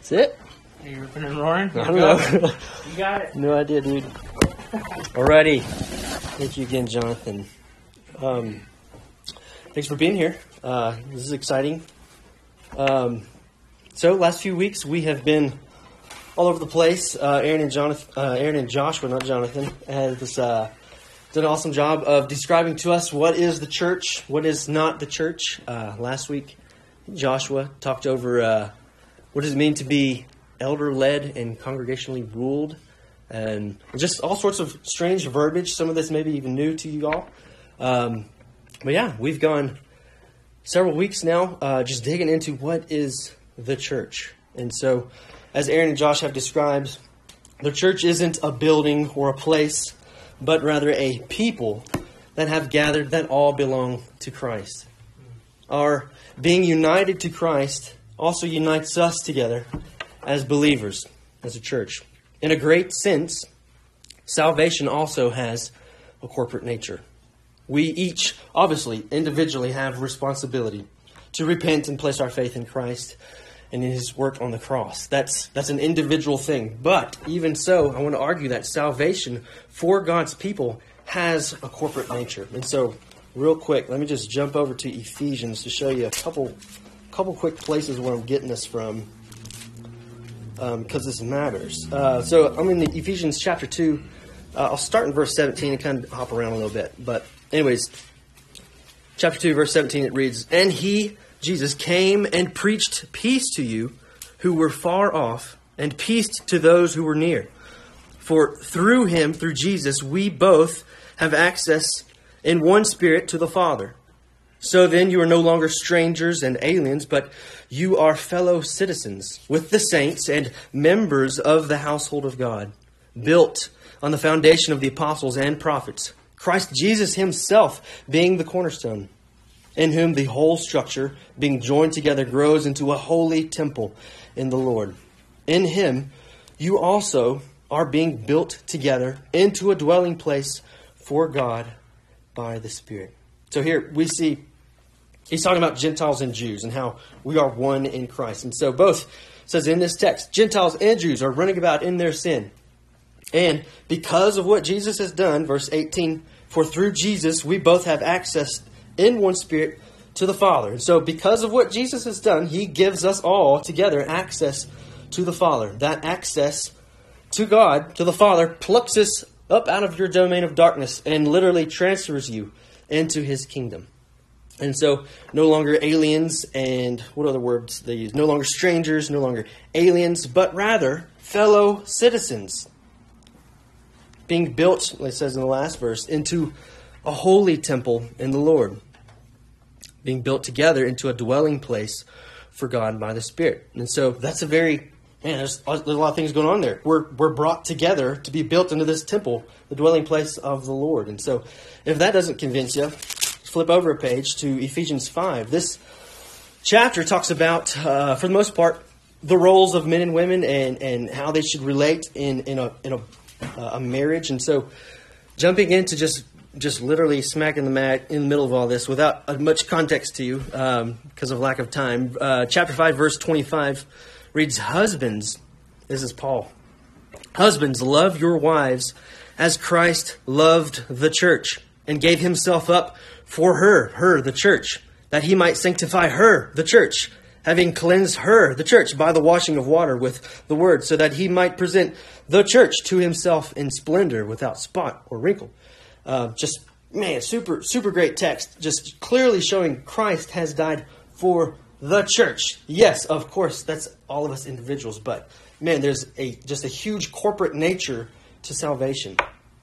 That's it? Are you ripping and roaring? I don't know. You got it. No idea, dude. Alrighty. Thank you again, Jonathan. Thanks for being here. This is exciting. So, last few weeks we have been all over the place. Aaron and Joshua, not Jonathan, has done an awesome job of describing to us what is the church, what is not the church. Last week, Joshua talked over what does it mean to be elder-led and congregationally ruled, and just all sorts of strange verbiage. Some of this may be even new to you all. But yeah, we've gone several weeks now just digging into what is the church. And so, as Aaron and Josh have described, the church isn't a building or a place, but rather a people that have gathered that all belong to Christ. Our being united to Christ also unites us together as believers, as a church. In a great sense, salvation also has a corporate nature. We each, obviously, individually have responsibility to repent and place our faith in Christ and in His work on the cross. That's an individual thing. But even so, I want to argue that salvation for God's people has a corporate nature. And so, real quick, let me just jump over to Ephesians to show you a couple quick places where I'm getting this from, because this matters. So I'm in Ephesians chapter 2. I'll start in verse 17 and kind of hop around a little bit. But anyways, chapter 2, verse 17, it reads, "And He, Jesus, came and preached peace to you who were far off, and peace to those who were near. For through Him, through Jesus, we both have access in one Spirit to the Father. So then you are no longer strangers and aliens, but you are fellow citizens with the saints and members of the household of God, built on the foundation of the apostles and prophets, Christ Jesus Himself being the cornerstone, in whom the whole structure, being joined together, grows into a holy temple in the Lord. In Him you also are being built together into a dwelling place for God by the Spirit." So here we see he's talking about Gentiles and Jews and how we are one in Christ. And so both, it says in this text, Gentiles and Jews are running about in their sin. And because of what Jesus has done, verse 18, "For through Jesus we both have access in one Spirit to the Father." And so because of what Jesus has done, He gives us all together access to the Father. That access to God, to the Father, plucks us up out of your domain of darkness and literally transfers you into His kingdom. And so, no longer aliens, and what other words they use? No longer strangers, no longer aliens, but rather fellow citizens. Being built, like it says in the last verse, into a holy temple in the Lord. Being built together into a dwelling place for God by the Spirit. And so, that's a very, there's a lot of things going on there. We're brought together to be built into this temple, the dwelling place of the Lord. And so, if that doesn't convince you, flip over a page to Ephesians 5. This chapter talks about, for the most part, the roles of men and women and how they should relate in a marriage. And so, jumping into just literally smacking the mat in the middle of all this without much context to you because of lack of time. Chapter 5, verse 25 reads, "Husbands," this is Paul, "Husbands, love your wives as Christ loved the church and gave Himself up for her, the church, that He might sanctify her, the church, having cleansed her, the church, by the washing of water with the word, so that He might present the church to Himself in splendor, without spot or wrinkle." Super great text, just clearly showing Christ has died for the church. Yes, of course, that's all of us individuals, but man, there's just a huge corporate nature to salvation.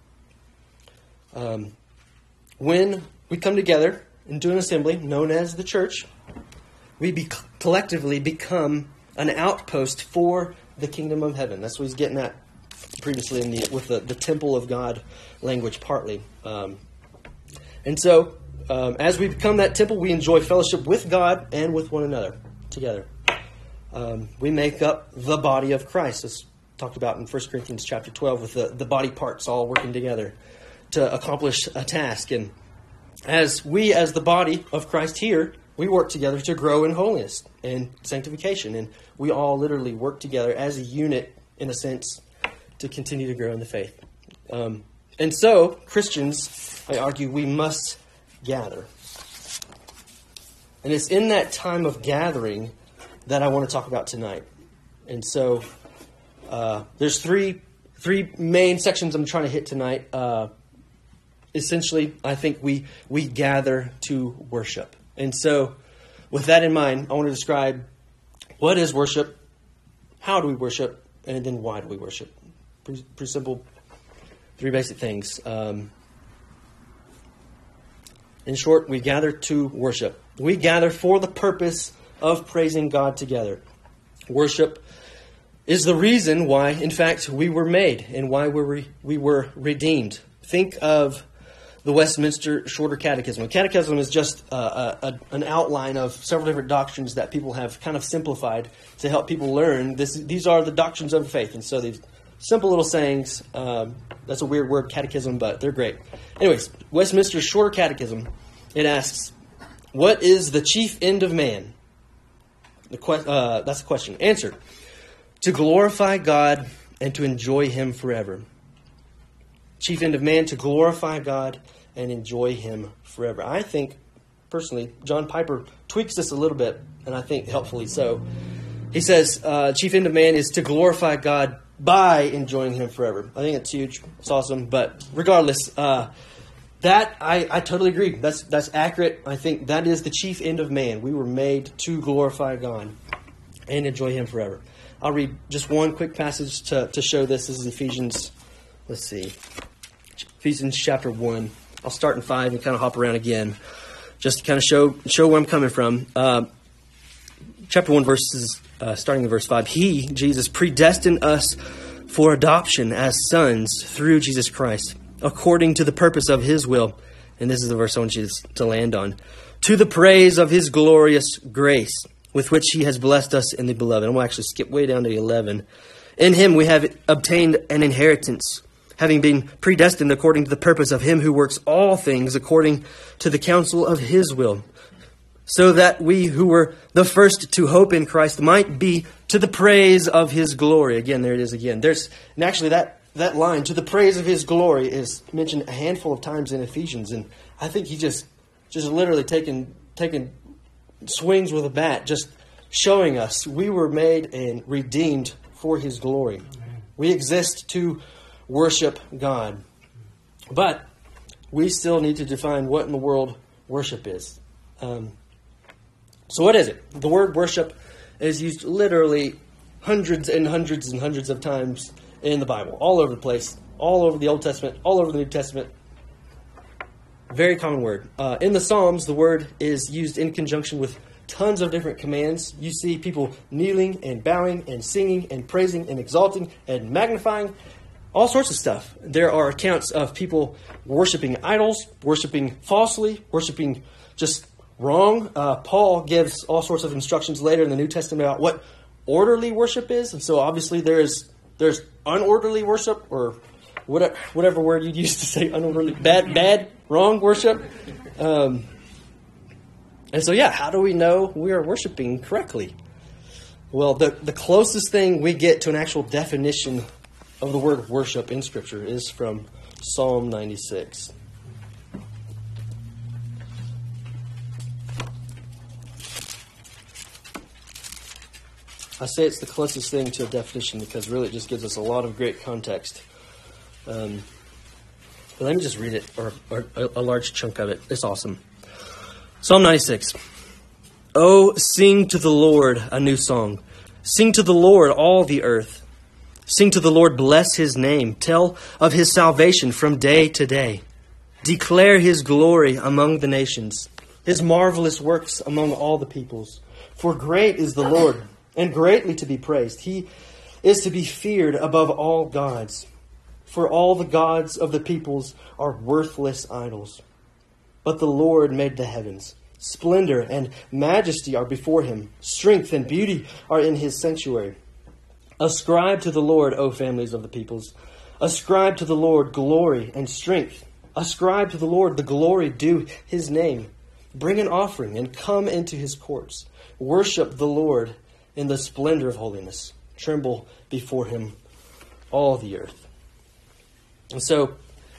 When we come together into an assembly known as the church, we collectively become an outpost for the kingdom of heaven. That's what he's getting at previously with the temple of God language partly. And so, as we become that temple, we enjoy fellowship with God and with one another together. We make up the body of Christ, as talked about in 1 Corinthians chapter 12, with the body parts all working together to accomplish a task. And as the body of Christ here we work together to grow in holiness and sanctification. And we all literally work together as a unit, in a sense, to continue to grow in the faith. And so, Christians, I argue, we must gather. And it's in that time of gathering that I want to talk about tonight. And so, there's three main sections I'm trying to hit tonight. Essentially, I think we gather to worship. And so, with that in mind, I want to describe what is worship, how do we worship, and then why do we worship. Pretty simple, three basic things. In short, we gather to worship. We gather for the purpose of praising God together. Worship is the reason why, in fact, we were made and why we were redeemed. Think of the Westminster Shorter Catechism. A catechism is just an outline of several different doctrines that people have kind of simplified to help people learn. These are the doctrines of faith. And so these simple little sayings, that's a weird word, catechism, but they're great. Anyways, Westminster Shorter Catechism, it asks, what is the chief end of man? That's the question. Answer, to glorify God and to enjoy Him forever. Chief end of man, to glorify God and enjoy Him forever. I think, personally, John Piper tweaks this a little bit, and I think helpfully so. He says, chief end of man is to glorify God by enjoying Him forever. I think it's huge. It's awesome. But regardless, that I totally agree. That's accurate. I think that is the chief end of man. We were made to glorify God and enjoy Him forever. I'll read just one quick passage to show this. This is Ephesians, let's see, Ephesians chapter 1. I'll start in 5 and kind of hop around again, just to kind of show where I'm coming from. Chapter 1, starting in verse 5. He, Jesus, predestined us for adoption as sons through Jesus Christ, according to the purpose of His will. And this is the verse I want you to land on. To the praise of His glorious grace, with which He has blessed us in the beloved. I'm going to actually skip way down to 11. In Him we have obtained an inheritance, having been predestined according to the purpose of Him who works all things according to the counsel of His will, so that we who were the first to hope in Christ might be to the praise of His glory. Again, there it is again. And actually that line, to the praise of His glory, is mentioned a handful of times in Ephesians. And I think he just literally taking swings with a bat, just showing us we were made and redeemed for His glory. We exist to worship God. But we still need to define what in the world worship is. So what is it? The word worship is used literally hundreds and hundreds and hundreds of times in the Bible, all over the place, all over the Old Testament, all over the New Testament. Very common word. In the Psalms, the word is used in conjunction with tons of different commands. You see people kneeling and bowing and singing and praising and exalting and magnifying, all sorts of stuff. There are accounts of people worshiping idols, worshiping falsely, worshiping just wrong. Paul gives all sorts of instructions later in the New Testament about what orderly worship is. And so obviously there's unorderly worship, or whatever word you'd use to say unorderly, bad, wrong worship. And so, how do we know we are worshiping correctly? Well, the closest thing we get to an actual definition of the word worship in Scripture is from Psalm 96. I say it's the closest thing to a definition because really it just gives us a lot of great context. But let me just read it, or a large chunk of it. It's awesome. Psalm 96. Oh, sing to the Lord a new song. Sing to the Lord all the earth. Sing to the Lord, bless His name. Tell of His salvation from day to day. Declare His glory among the nations, His marvelous works among all the peoples. For great is the Lord, and greatly to be praised. He is to be feared above all gods. For all the gods of the peoples are worthless idols. But the Lord made the heavens. Splendor and majesty are before Him. Strength and beauty are in His sanctuary. Ascribe to the Lord, O families of the peoples. Ascribe to the Lord glory and strength. Ascribe to the Lord the glory due His name. Bring an offering and come into his courts. Worship the Lord in the splendor of holiness. Tremble before him, all the earth. And so,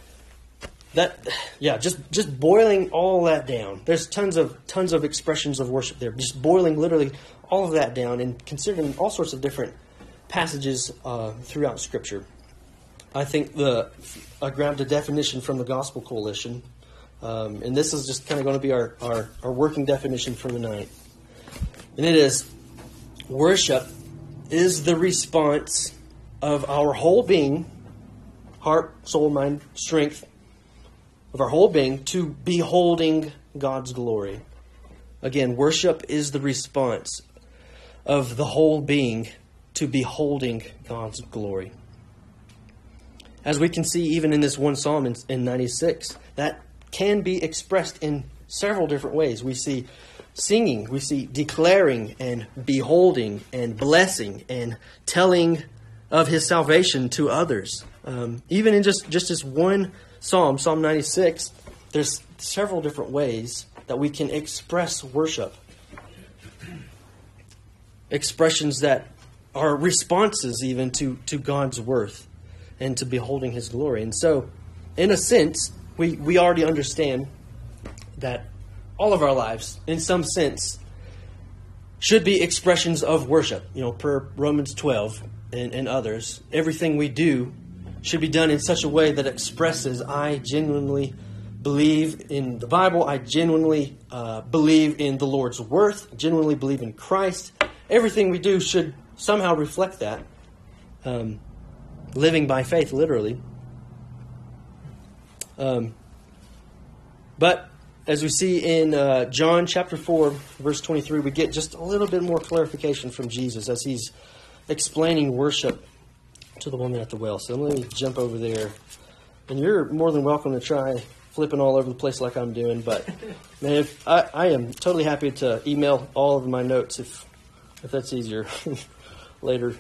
just boiling all that down. There's tons of expressions of worship there. Just boiling literally all of that down and considering all sorts of different passages throughout Scripture. I think I grabbed a definition from the Gospel Coalition, and this is just kind of going to be our working definition for the night. And it is, worship is the response of our whole being, heart, soul, mind, strength, of our whole being to beholding God's glory. Again, worship is the response of the whole being to beholding God's glory. As we can see even in this one psalm in 96, that can be expressed in several different ways. We see singing, we see declaring and beholding and blessing and telling of his salvation to others. Even in just this one psalm, Psalm 96, there's several different ways that we can express worship. Expressions that are responses even to God's worth and to beholding his glory. And so, in a sense, we already understand that all of our lives, in some sense, should be expressions of worship. Per Romans 12 and others, everything we do should be done in such a way that expresses, I genuinely believe in the Bible, I genuinely believe in the Lord's worth, genuinely believe in Christ. Everything we do should somehow reflect that. Living by faith, literally. But as we see in John chapter 4, verse 23, we get just a little bit more clarification from Jesus as he's explaining worship to the woman at the well. So let me jump over there. And you're more than welcome to try flipping all over the place like I'm doing. But man, if I am totally happy to email all of my notes if that's easier later.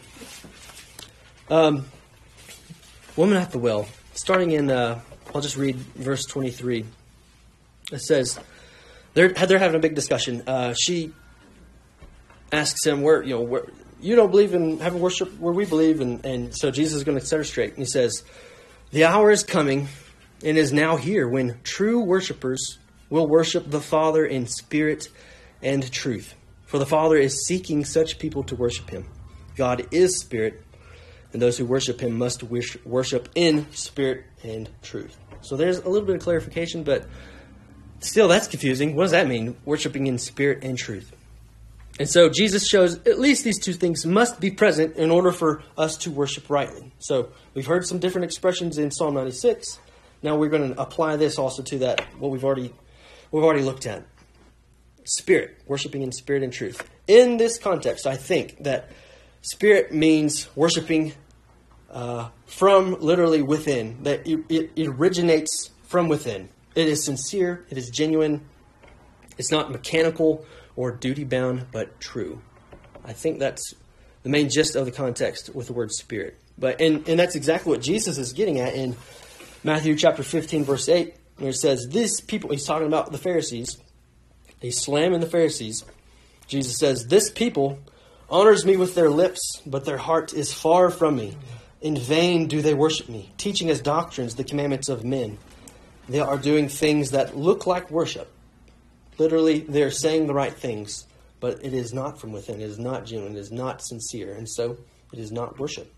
Woman at the well. Starting in, I'll just read verse 23. It says, they're having a big discussion. She asks him, where you don't believe in having worship where we believe, and so Jesus is going to set her straight. And he says, the hour is coming and is now here when true worshipers will worship the Father in spirit and truth. For the Father is seeking such people to worship him. God is spirit, and those who worship him must worship in spirit and truth. So there's a little bit of clarification, but still that's confusing. What does that mean, worshiping in spirit and truth? And so Jesus shows at least these two things must be present in order for us to worship rightly. So we've heard some different expressions in Psalm 96. Now we're going to apply this also to that, what we've already looked at. Spirit, worshiping in spirit and truth. In this context, I think that spirit means worshiping from literally within, that it originates from within. It is sincere, it is genuine, it's not mechanical or duty-bound, but true. I think that's the main gist of the context with the word spirit. And that's exactly what Jesus is getting at in Matthew chapter 15, verse 8, where it says, this people, he's talking about the Pharisees, he's slamming the Pharisees. Jesus says, this people honors me with their lips, but their heart is far from me. In vain do they worship me, teaching as doctrines the commandments of men. They are doing things that look like worship. Literally, they're saying the right things, but it is not from within. It is not genuine. It is not sincere. And so, it is not worship.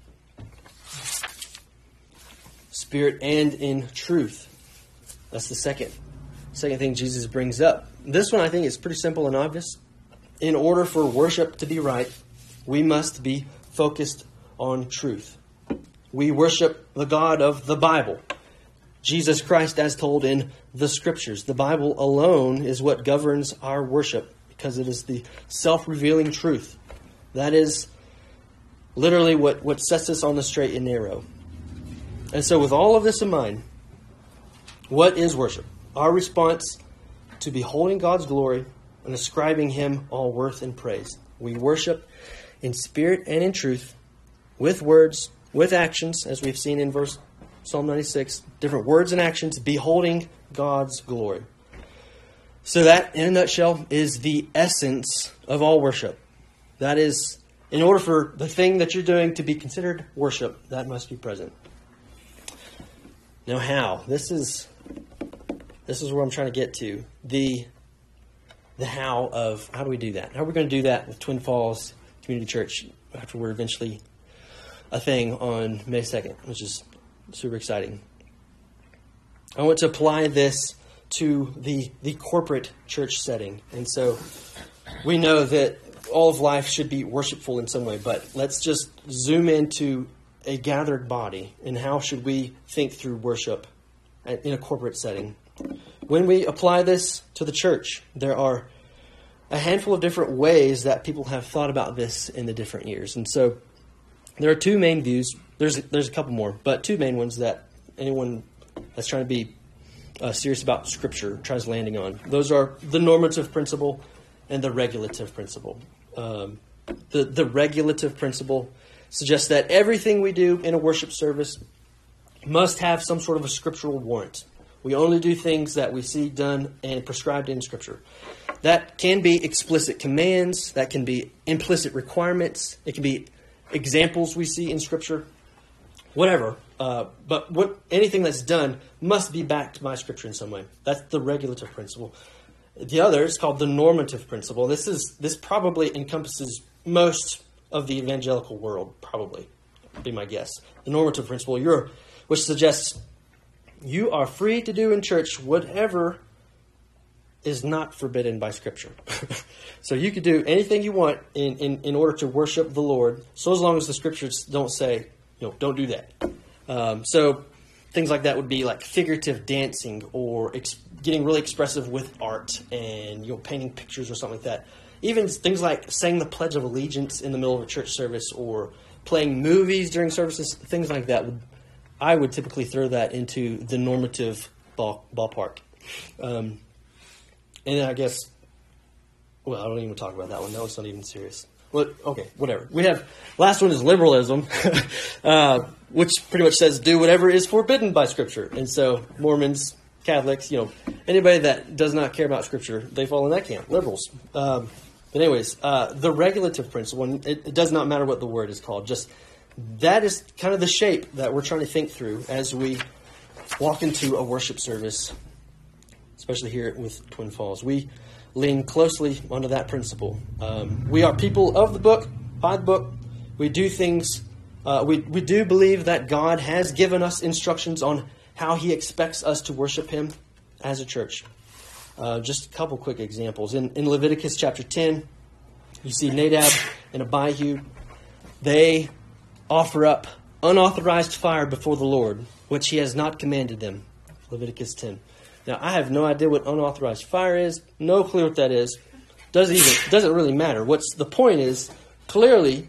Spirit and in truth. That's the second thing Jesus brings up. This one, I think, is pretty simple and obvious. In order for worship to be right, we must be focused on truth. We worship the God of the Bible. Jesus Christ as told in the Scriptures. The Bible alone is what governs our worship because it is the self-revealing truth. That is literally what sets us on the straight and narrow. And so with all of this in mind, what is worship? Our response to beholding God's glory and ascribing him all worth and praise. We worship in spirit and in truth, with words, with actions, as we've seen in Psalm 96, different words and actions, beholding God's glory. So that, in a nutshell, is the essence of all worship. That is, in order for the thing that you're doing to be considered worship, that must be present. Now how? This is where I'm trying to get to. The how of, how do we do that? How are we going to do that with Twin Falls Community Church after we're eventually a thing on May 2nd, which is super exciting. I want to apply this to the corporate church setting. And so we know that all of life should be worshipful in some way, but let's just zoom into a gathered body and how should we think through worship in a corporate setting. When we apply this to the church, there are a handful of different ways that people have thought about this in the different years. And so there are two main views. There's a couple more, but two main ones that anyone that's trying to be serious about Scripture tries landing on. Those are the normative principle and the regulative principle. The regulative principle suggests that everything we do in a worship service must have some sort of a scriptural warrant. We only do things that we see done and prescribed in Scripture. That can be explicit commands. That can be implicit requirements. It can be examples we see in Scripture. Whatever. But anything that's done must be backed by Scripture in some way. That's the regulative principle. The other is called the normative principle. This probably encompasses most of the evangelical world, probably, would be my guess. The normative principle, which suggests you are free to do in church whatever is not forbidden by Scripture. So you could do anything you want in order to worship the Lord, so as long as the Scriptures don't say, don't do that. So things like that would be like figurative dancing or getting really expressive with art and painting pictures or something like that. Even things like saying the Pledge of Allegiance in the middle of a church service or playing movies during services, things like that. I would typically throw that into the normative ballpark. And then I guess, I don't even talk about that one. That one's not even serious. Well, okay, whatever. We have, last one is liberalism, which pretty much says do whatever is forbidden by Scripture. And so Mormons, Catholics, anybody that does not care about Scripture, they fall in that camp, liberals. But anyways, the regulative principle, and it does not matter what the word is called, just that is kind of the shape that we're trying to think through as we walk into a worship service, especially here with Twin Falls. We lean closely onto that principle. We are people of the book, by the book. We do things, we do believe that God has given us instructions on how He expects us to worship Him as a church. Just a couple quick examples. In Leviticus chapter 10, you see Nadab and Abihu. They offer up unauthorized fire before the Lord, which He has not commanded them. Leviticus 10. Now, I have no idea what unauthorized fire is. No clue what that is. Doesn't really matter. What's the point is, clearly,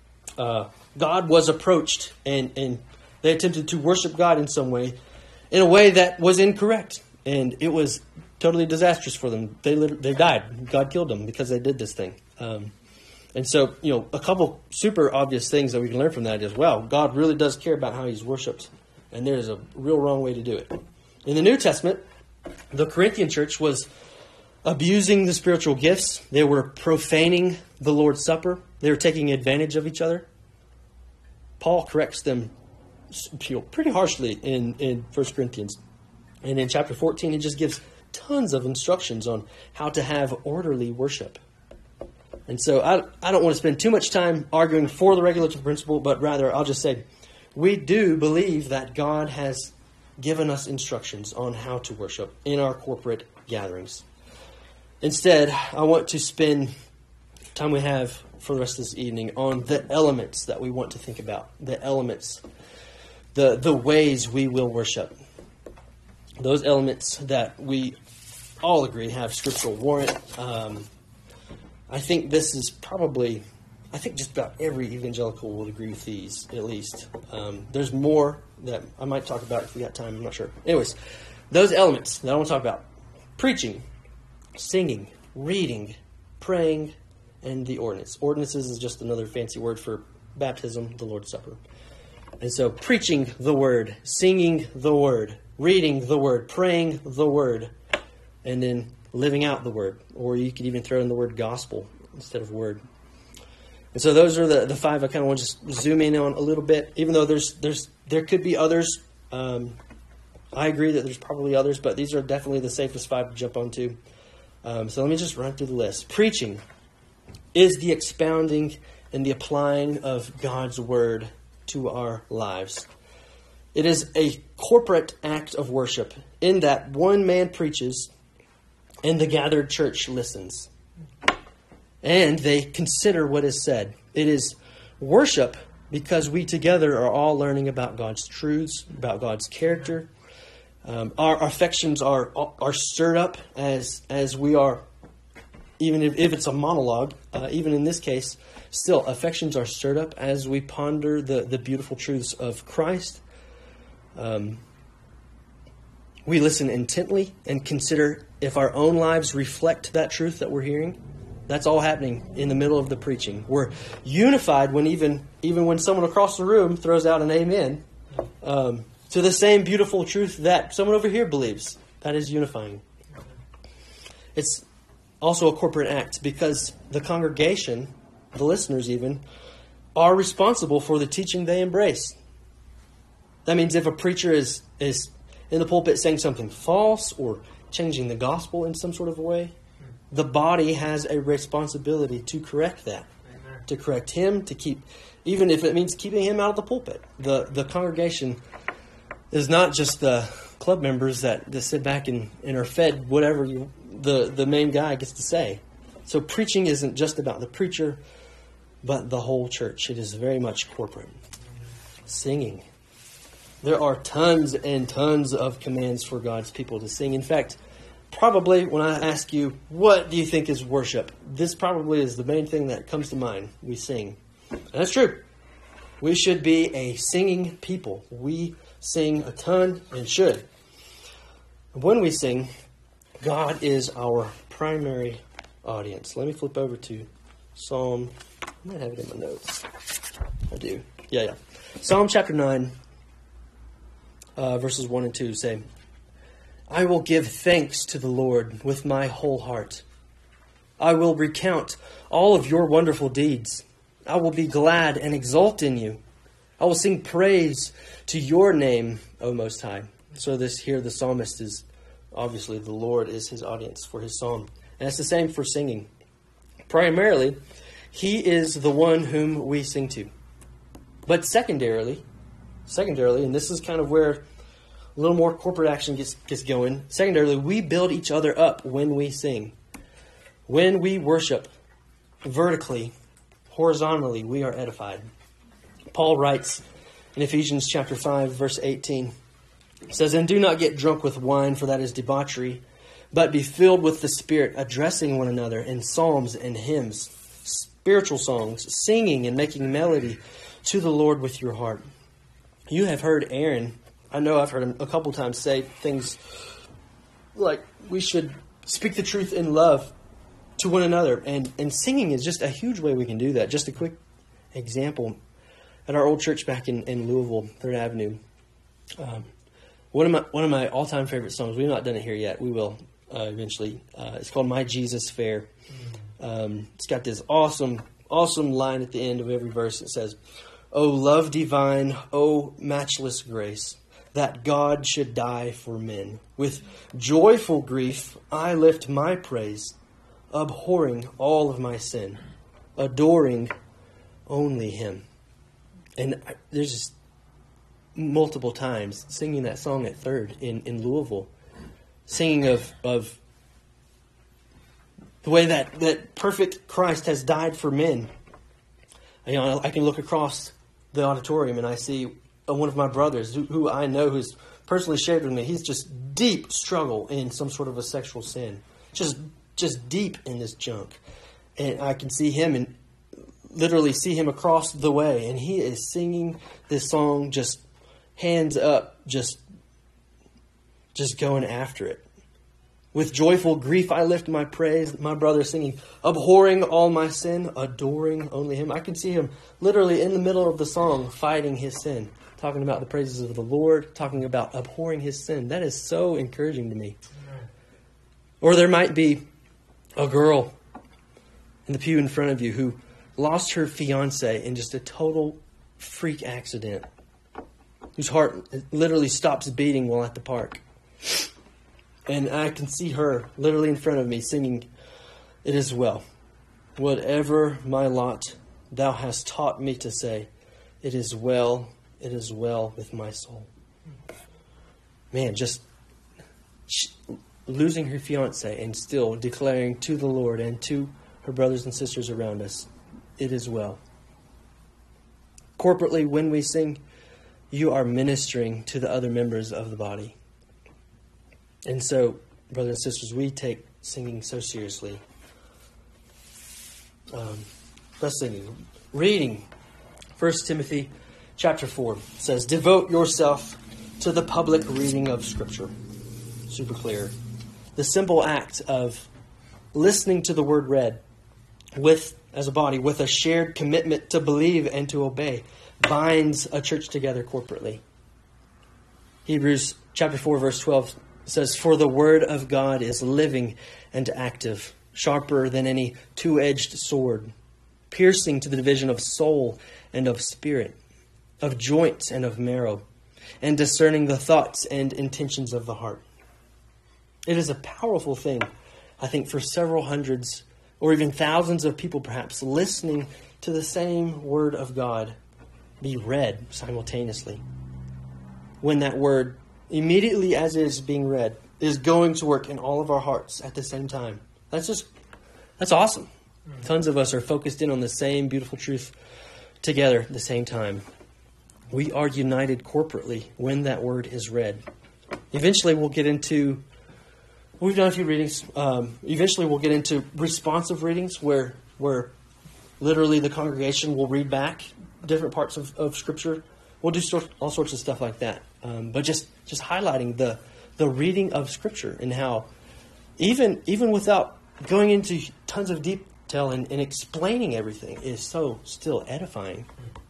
God was approached and they attempted to worship God in some way, in a way that was incorrect. And it was totally disastrous for them. They died. God killed them because they did this thing. And so, a couple super obvious things that we can learn from that is, wow, God really does care about how He's worshipped. And there's a real wrong way to do it. In the New Testament, the Corinthian church was abusing the spiritual gifts. They were profaning the Lord's Supper. They were taking advantage of each other. Paul corrects them pretty harshly in 1 Corinthians. And in chapter 14, he just gives tons of instructions on how to have orderly worship. And so I don't want to spend too much time arguing for the regulative principle, but rather I'll just say we do believe that God has given us instructions on how to worship in our corporate gatherings. Instead, I want to spend time we have for the rest of this evening on the elements that we want to think about. The elements, the ways we will worship. Those elements that we all agree have scriptural warrant. I think this is probably, just about every evangelical will agree with these, at least. There's more that I might talk about if we got time, I'm not sure. Anyways, those elements that I want to talk about: preaching, singing, reading, praying, and the ordinance. Ordinances is just another fancy word for baptism, the Lord's Supper. And so preaching the word, singing the word, reading the word, praying the word, and then living out the word. Or you could even throw in the word gospel instead of word. And so those are the five I kind of want to just zoom in on a little bit, even though there could be others. I agree that there's probably others, but these are definitely the safest five to jump onto. So let me just run through the list. Preaching is the expounding and the applying of God's word to our lives. It is a corporate act of worship in that one man preaches and the gathered church listens. And they consider what is said. It is worship because we together are all learning about God's truths, about God's character. Our affections are stirred up as we are, even if it's a monologue, even in this case, still affections are stirred up as we ponder the beautiful truths of Christ. We listen intently and consider if our own lives reflect that truth that we're hearing. That's all happening in the middle of the preaching. We're unified when even when someone across the room throws out an amen to the same beautiful truth that someone over here believes. That is unifying. It's also a corporate act because the congregation, the listeners even, are responsible for the teaching they embrace. That means if a preacher is in the pulpit saying something false or changing the gospel in some sort of a way, the body has a responsibility to correct that. Amen. To correct him, to keep, even if it means keeping him out of the pulpit. The congregation is not just the club members that sit back and are fed whatever the main guy gets to say. So preaching isn't just about the preacher, but the whole church. It is very much corporate. Singing. There are tons and tons of commands for God's people to sing. In fact, probably when I ask you, what do you think is worship? This probably is the main thing that comes to mind. We sing. And that's true. We should be a singing people. We sing a ton and should. When we sing, God is our primary audience. Let me flip over to Psalm. I might have it in my notes. I do. Yeah. Psalm chapter 9, verses 1 and 2 say, I will give thanks to the Lord with my whole heart. I will recount all of your wonderful deeds. I will be glad and exult in you. I will sing praise to your name, O Most High. So the psalmist is, obviously the Lord is his audience for his psalm. And it's the same for singing. Primarily, he is the one whom we sing to. But secondarily, and this is kind of where a little more corporate action gets going. Secondarily, we build each other up when we sing. When we worship vertically, horizontally, we are edified. Paul writes in Ephesians chapter 5, verse 18, it says, And do not get drunk with wine, for that is debauchery, but be filled with the Spirit, addressing one another in psalms and hymns, spiritual songs, singing and making melody to the Lord with your heart. You have heard Aaron, I know I've heard him a couple times say things like we should speak the truth in love to one another. And singing is just a huge way we can do that. Just a quick example. At our old church back in Louisville, 3rd Avenue, one of my all-time favorite songs, we've not done it here yet, we will eventually, it's called My Jesus Fair. It's got this awesome line at the end of every verse. It says, O love divine, O matchless grace, that God should die for men. With joyful grief I lift my praise, abhorring all of my sin, adoring only him. And there's just multiple times singing that song at 3rd in Louisville, singing of the way that perfect Christ has died for men. You know, I can look across the auditorium and I see one of my brothers who I know who's personally shared with me. He's just deep struggle in some sort of a sexual sin, just deep in this junk, and I can see him and literally see him across the way, and he is singing this song, just hands up, just going after it. With joyful grief I lift my praise. My brother singing, abhorring all my sin, adoring only him. I can see him literally in the middle of the song fighting his sin, talking about the praises of the Lord, talking about abhorring his sin. That is so encouraging to me. Or there might be a girl in the pew in front of you who lost her fiancé in just a total freak accident, whose heart literally stops beating while at the park. And I can see her literally in front of me singing, "It is well. Whatever my lot, thou hast taught me to say, it is well with my soul." Man, just losing her fiancé and still declaring to the Lord and to her brothers and sisters around us, "It is well." Corporately, when we sing, you are ministering to the other members of the body. And so, brothers and sisters, we take singing so seriously. Let's sing. Reading 1 Timothy chapter 4 says, "Devote yourself to the public reading of Scripture." Super clear. The simple act of listening to the word read as a body with a shared commitment to believe and to obey binds a church together corporately. Hebrews chapter 4 verse 12 says, "For the word of God is living and active, sharper than any two-edged sword, piercing to the division of soul and of spirit, of joints and of marrow, and discerning the thoughts and intentions of the heart." It is a powerful thing, I think, for several hundreds or even thousands of people perhaps listening to the same word of God be read simultaneously. When that word, immediately as it is being read, is going to work in all of our hearts at the same time. That's awesome. Tons of us are focused in on the same beautiful truth together at the same time. We are united corporately when that word is read. Eventually we'll get into, we've done a few readings, eventually we'll get into responsive readings where literally the congregation will read back different parts of Scripture. We'll do all sorts of stuff like that. But just highlighting the reading of Scripture and how even without going into tons of detail and explaining everything is so still edifying.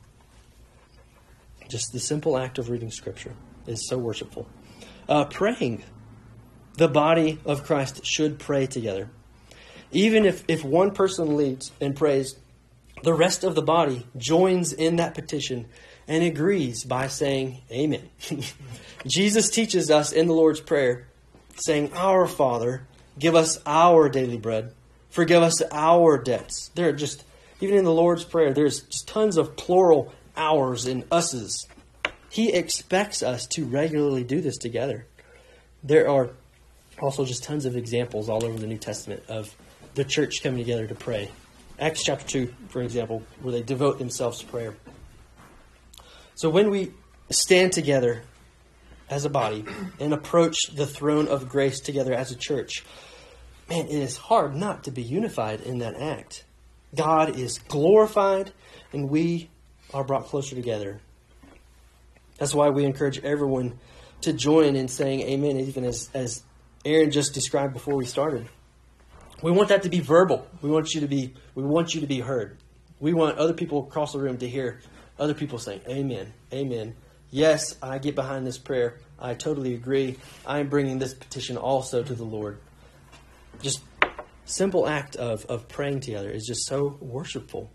Just the simple act of reading Scripture is so worshipful. Praying. The body of Christ should pray together. Even if one person leads and prays, the rest of the body joins in that petition and agrees by saying amen. Jesus teaches us in the Lord's Prayer, saying, "Our Father, give us our daily bread. Forgive us our debts." There are just, even in the Lord's Prayer, there's just tons of plural ours and us's. He expects us to regularly do this together. There are also just tons of examples all over the New Testament of the church coming together to pray. Acts chapter 2, for example, where they devote themselves to prayer. So when we stand together as a body and approach the throne of grace together as a church, man, it is hard not to be unified in that act. God is glorified and we are brought closer together. That's why we encourage everyone to join in saying amen, even as Aaron just described before we started. We want that to be verbal. We want you to be heard. We want other people across the room to hear other people saying amen, amen. Yes, I get behind this prayer. I totally agree. I'm bringing this petition also to the Lord. Just simple act of praying together is just so worshipful.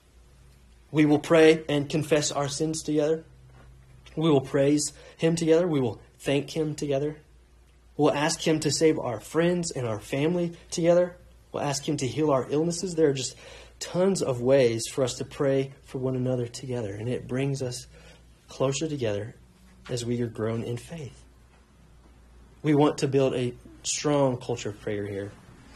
We will pray and confess our sins together. We will praise Him together. We will thank Him together. We'll ask Him to save our friends and our family together. We'll ask Him to heal our illnesses. There are just tons of ways for us to pray for one another together. And it brings us closer together as we are grown in faith. We want to build a strong culture of prayer here.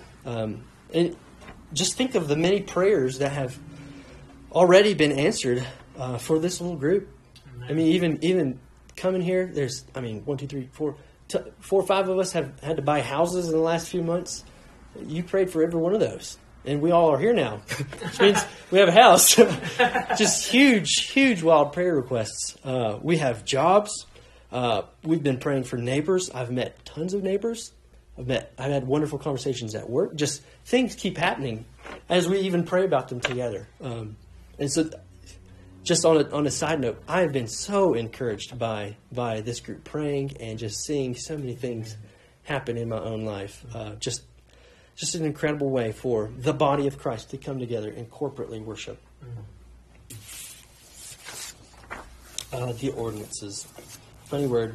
And just think of the many prayers that have already been answered for this little group. I mean, even coming here, there's, 1, 2, 3, 4, 4 or 5 of us have had to buy houses in the last few months. You prayed for every one of those. And we all are here now, which means we have a house. Just huge, wild prayer requests. We have jobs. We've been praying for neighbors. I've met tons of neighbors. I've had wonderful conversations at work. Just things keep happening as we even pray about them together. And so, just on a side note, I have been so encouraged by this group praying and just seeing so many things happen in my own life. Just an incredible way for the body of Christ to come together and corporately worship. The ordinances. Funny word.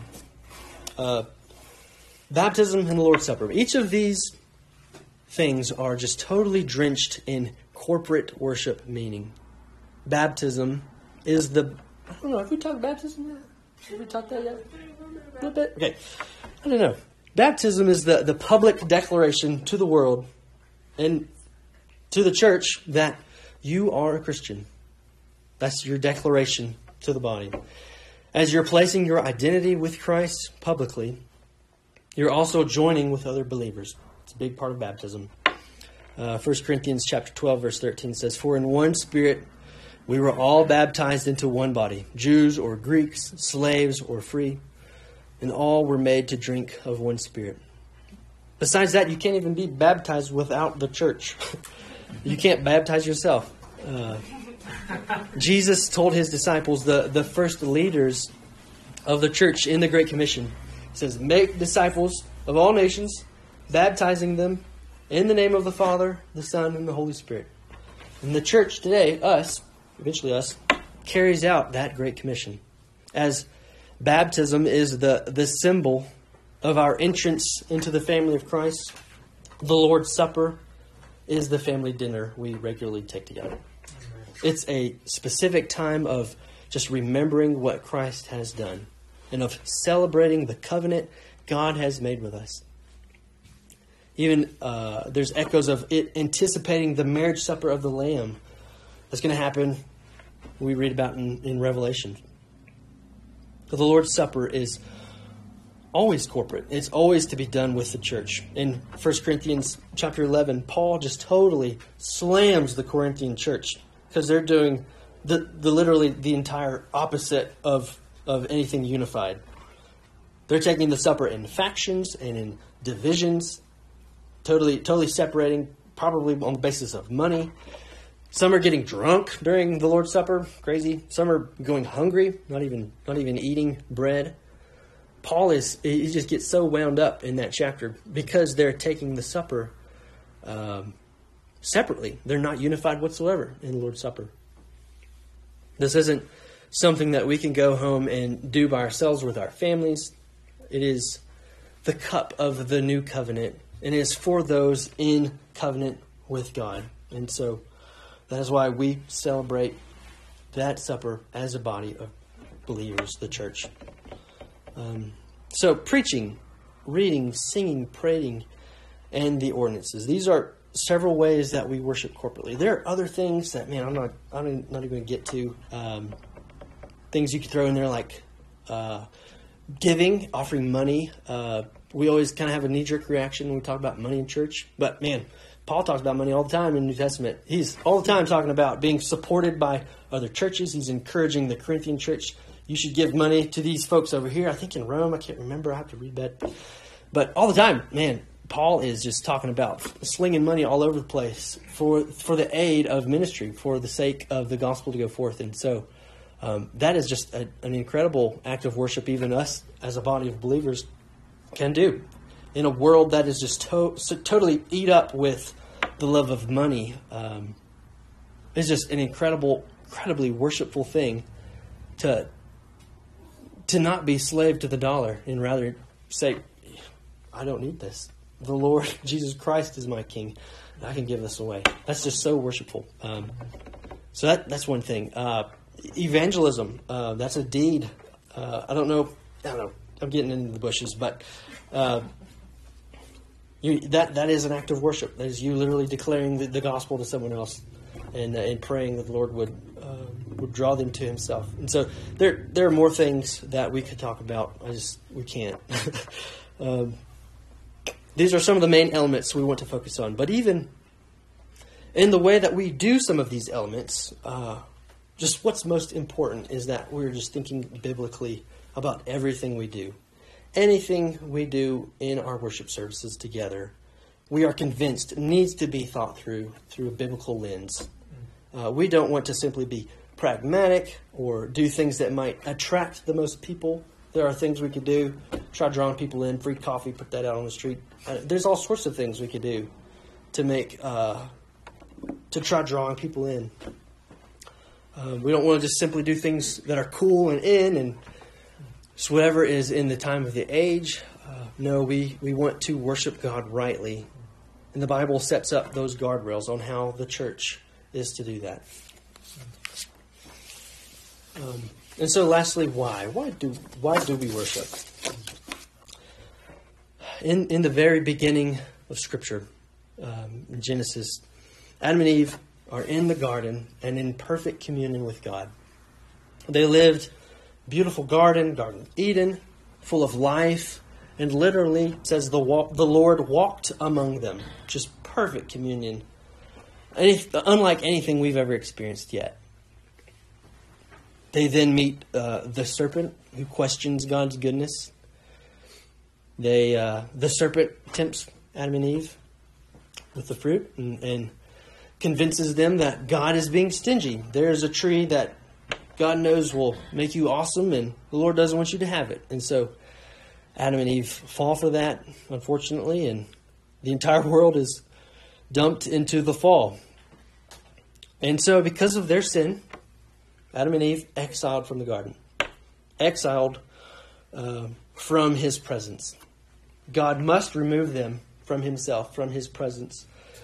Baptism and the Lord's Supper. Each of these things are just totally drenched in corporate worship meaning. Baptism is I don't know, have we talked baptism yet? Have we talked that yet? A little bit? Okay. I don't know. Baptism is the public declaration to the world and to the church that you are a Christian. That's your declaration to the body. As you're placing your identity with Christ publicly, you're also joining with other believers. It's a big part of baptism. 1 Corinthians chapter 12, verse 13 says, "For in one Spirit we were all baptized into one body, Jews or Greeks, slaves or free, and all were made to drink of one Spirit." Besides that, you can't even be baptized without the church. You can't baptize yourself. Jesus told his disciples, the first leaders of the church in the Great Commission, he says, "Make disciples of all nations, baptizing them in the name of the Father, the Son, and the Holy Spirit." And the church today, eventually us, carries out that Great Commission. As baptism is the symbol of our entrance into the family of Christ, the Lord's Supper is the family dinner we regularly take together. It's a specific time of just remembering what Christ has done and of celebrating the covenant God has made with us. Even there's echoes of it anticipating the marriage supper of the Lamb that's going to happen, we read about in Revelation. The Lord's Supper is always corporate. It's always to be done with the church. In 1 Corinthians chapter 11, Paul just totally slams the Corinthian church because they're doing literally the entire opposite of anything unified. They're taking the supper in factions and in divisions, totally separating, probably on the basis of money. Some are getting drunk during the Lord's Supper, crazy. Some are going hungry, not even eating bread. Paul he just gets so wound up in that chapter because they're taking the supper separately. They're not unified whatsoever in the Lord's Supper. This isn't something that we can go home and do by ourselves with our families. It is the cup of the new covenant, and it is for those in covenant with God. And so that is why we celebrate that supper as a body of believers, the church. So preaching, reading, singing, praying, and the ordinances. These are several ways that we worship corporately. There are other things that, I'm not even going to get to. Things you could throw in there like giving, offering money. We always kind of have a knee-jerk reaction when we talk about money in church. But Paul talks about money all the time in the New Testament. He's all the time talking about being supported by other churches. He's encouraging the Corinthian church. You should give money to these folks over here. I think in Rome. I can't remember. I have to read that. But all the time, Paul is just talking about slinging money all over the place for the aid of ministry, for the sake of the gospel to go forth. And so that is just an incredible act of worship even us as a body of believers can do. In a world that is just totally eat up with the love of money, it's just an incredibly worshipful thing to not be slave to the dollar and rather say, I don't need this. The Lord Jesus Christ is my King. I can give this away. That's just so worshipful. So that's one thing. Evangelism, that's a deed. I don't know. I'm getting into the bushes, but that is an act of worship. That is you literally declaring the gospel to someone else and praying that the Lord would draw them to Himself. And so there are more things that we could talk about. We can't. These are some of the main elements we want to focus on. But even in the way that we do some of these elements, just what's most important is that we're just thinking biblically about everything we do. Anything we do in our worship services together, we are convinced needs to be thought through a biblical lens. We don't want to simply be pragmatic or do things that might attract the most people. There are things we could do try drawing people in, free coffee, put that out on the street. There's all sorts of things we could do to make, to try drawing people in. We don't want to just simply do things that are cool and in and just whatever is in the time of the age. No, we want to worship God rightly. And the Bible sets up those guardrails on how the church is to do that. And so lastly, why? Why do we worship? In the very beginning of Scripture, in Genesis, Adam and Eve are in the garden and in perfect communion with God. They lived beautiful Garden of Eden, full of life, and literally it says the Lord walked among them. Just perfect communion, unlike anything we've ever experienced yet. They then meet the serpent who questions God's goodness. The serpent tempts Adam and Eve with the fruit and convinces them that God is being stingy. There's a tree that God knows will make you awesome, and the Lord doesn't want you to have it. And so Adam and Eve fall for that, unfortunately, and the entire world is dumped into the fall. And so because of their sin, Adam and Eve exiled from the garden, exiled from his presence. God must remove them from himself, from his presence,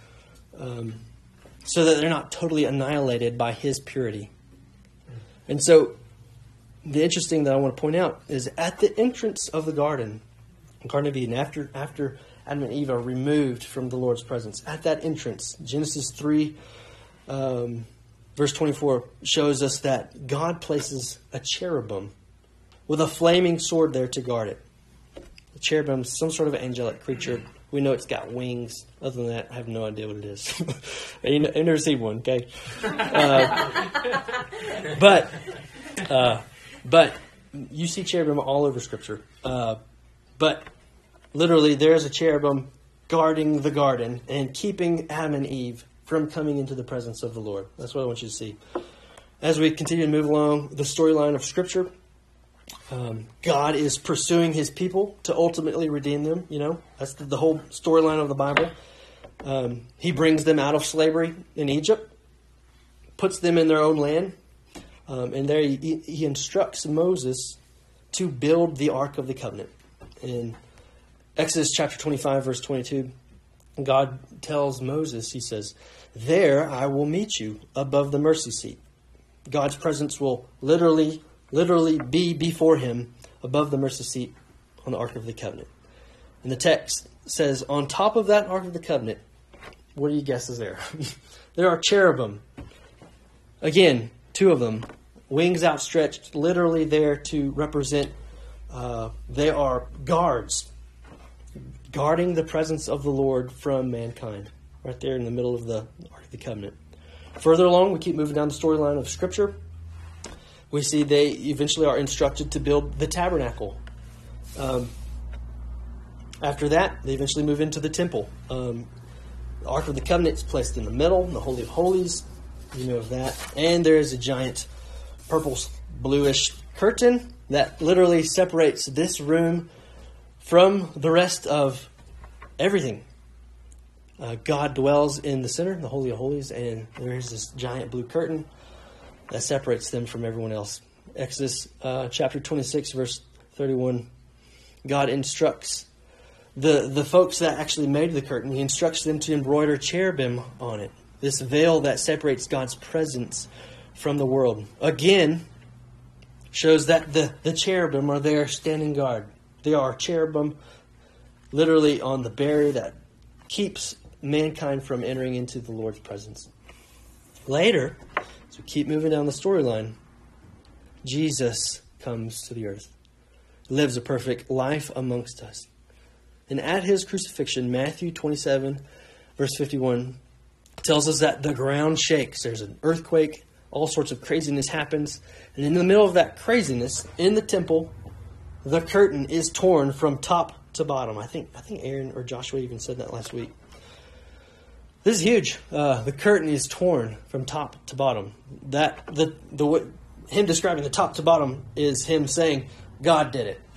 so that they're not totally annihilated by his purity. And so the interesting that I want to point out is at the entrance of the Garden of Eden, after Adam and Eve are removed from the Lord's presence, at that entrance, Genesis 3, verse 24 shows us that God places a cherubim with a flaming sword there to guard it. The cherubim is some sort of angelic creature. We know it's got wings. Other than that, I have no idea what it is. I've never seen one, okay? But you see cherubim all over Scripture. But literally, there's a cherubim guarding the garden and keeping Adam and Eve from coming into the presence of the Lord. That's what I want you to see. As we continue to move along the storyline of Scripture, God is pursuing his people to ultimately redeem them. You know, that's the whole storyline of the Bible. He brings them out of slavery in Egypt, puts them in their own land, and there he instructs Moses to build the Ark of the Covenant. In Exodus chapter 25, verse 22, God tells Moses, he says, "There I will meet you above the mercy seat." God's presence will literally be before him above the mercy seat on the Ark of the Covenant. And the text says, on top of that Ark of the Covenant, what do you guess is there? There are cherubim. Again, two of them, wings outstretched, literally there to represent, they are guards, guarding the presence of the Lord from mankind, right there in the middle of the Ark of the Covenant. Further along, we keep moving down the storyline of Scripture. We see they eventually are instructed to build the tabernacle. After that, they eventually move into the temple. The Ark of the Covenant is placed in the middle, in the Holy of Holies. You know of that. And there is a giant purple, bluish curtain that literally separates this room from the rest of everything. God dwells in the center, the Holy of Holies, and there's this giant blue curtain that separates them from everyone else. Exodus chapter 26, verse 31, God instructs the folks that actually made the curtain, he instructs them to embroider cherubim on it. This veil that separates God's presence from the world. Again, shows that the cherubim are there standing guard. They are cherubim literally on the barrier that keeps mankind from entering into the Lord's presence. Later, as we keep moving down the storyline, Jesus comes to the earth, lives a perfect life amongst us. And at his crucifixion, Matthew 27, verse 51, tells us that the ground shakes. There's an earthquake. All sorts of craziness happens. And in the middle of that craziness, in the temple, the curtain is torn from top to bottom. I think Aaron or Joshua even said that last week. This is huge. The curtain is torn from top to bottom. Him describing the top to bottom is him saying, God did it.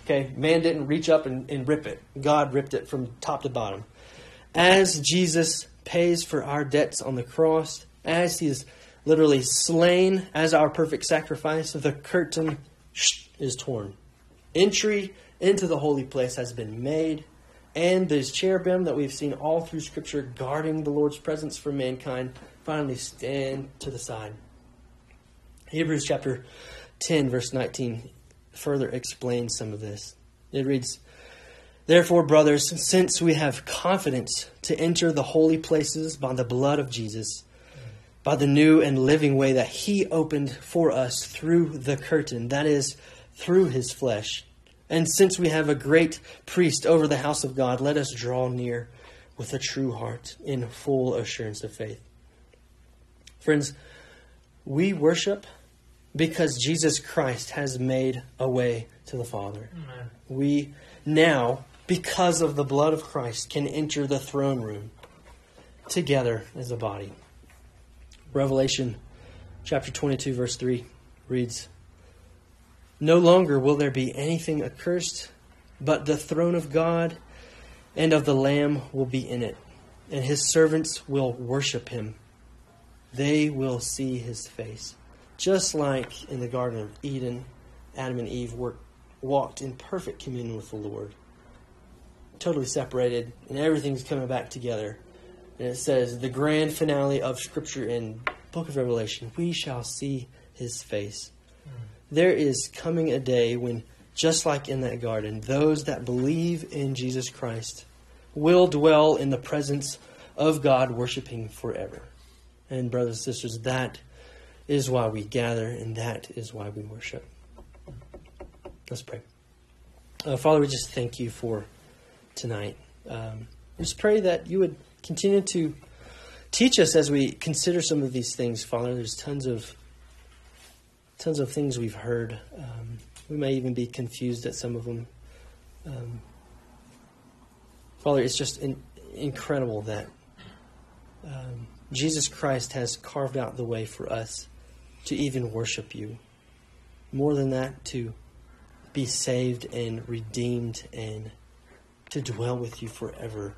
Okay, man didn't reach up and rip it. God ripped it from top to bottom. As Jesus pays for our debts on the cross, as he is literally slain as our perfect sacrifice, the curtain is torn. Entry into the holy place has been made, and those cherubim that we've seen all through Scripture guarding the Lord's presence for mankind finally stand to the side. Hebrews chapter 10, verse 19 further explains some of this. It reads, "Therefore, brothers, since we have confidence to enter the holy places by the blood of Jesus, by the new and living way that he opened for us through the curtain, that is, through his flesh. And since we have a great priest over the house of God, let us draw near with a true heart in full assurance of faith." Friends, we worship because Jesus Christ has made a way to the Father. Amen. We now, because of the blood of Christ, can enter the throne room together as a body. Revelation chapter 22, verse 3 reads, "No longer will there be anything accursed, but the throne of God and of the Lamb will be in it, and his servants will worship him. They will see his face." Just like in the Garden of Eden, Adam and Eve walked in perfect communion with the Lord. Totally separated, and everything's coming back together. And it says, the grand finale of Scripture in book of Revelation, we shall see his face. There is coming a day when, just like in that garden, those that believe in Jesus Christ will dwell in the presence of God, worshiping forever. And brothers and sisters, that is why we gather, and that is why we worship. Let's pray. Father, we just thank you for tonight. We just pray that you would continue to teach us as we consider some of these things, Father. There's tons of things we've heard. We may even be confused at some of them. Father, it's just incredible that Jesus Christ has carved out the way for us to even worship you. More than that, to be saved and redeemed and to dwell with you forever.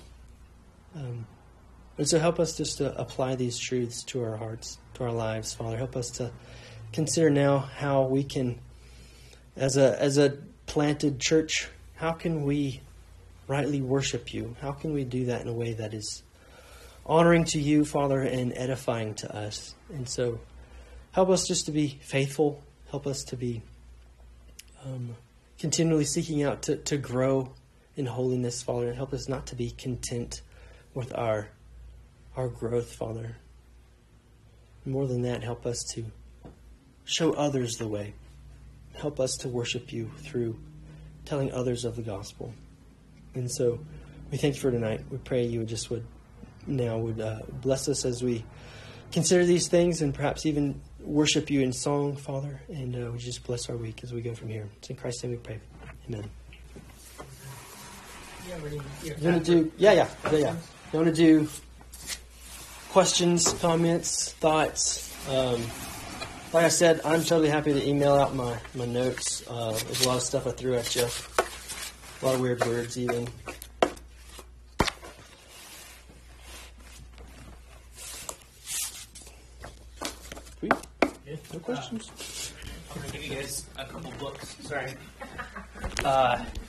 And so help us just to apply these truths to our hearts, to our lives, Father. Help us to consider now how we can, as a planted church, how can we rightly worship you? How can we do that in a way that is honoring to you, Father, and edifying to us? And so help us just to be faithful. Help us to be continually seeking out to grow in holiness, Father. And help us not to be content with our growth, Father. More than that, help us to show others the way. Help us to worship you through telling others of the gospel. And so we thank you for tonight. We pray you would bless us as we consider these things and perhaps even worship you in song, Father. And we just bless our week as we go from here. It's in Christ's name we pray. Amen. You want to do? Yeah. You want to do questions, comments, thoughts? Like I said, I'm totally happy to email out my notes. There's a lot of stuff I threw at you. A lot of weird words even. Sweet. Yeah. No questions? I'm going to give you guys a couple books. Sorry.